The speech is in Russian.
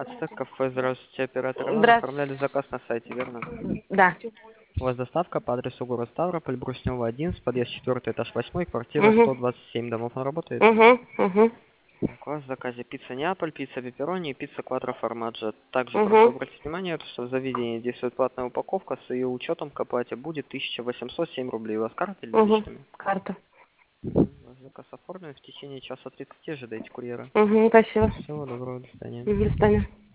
12, кафе «Здравствуйте», оператор Иван. Здравствуйте. Оформляли заказ на сайте, верно? Да. У вас доставка по адресу город Ставрополь, Бруснева 11, подъезд 4, этаж 8, квартира Угу. 127. Домов он работает? Угу. Угу. Так, у вас в заказе пицца Неаполь, пицца пепперони и пицца квадро формаджо. Также прошу Угу. обратить внимание, что в заведении действует платная упаковка, с ее учетом к оплате будет 1807 рублей. У вас карта или Угу. наличными? Карта. Ваш заказ оформлен, в течение часа 30 ожидайте курьера. Угу. Спасибо. Всего доброго, до свидания. До свидания.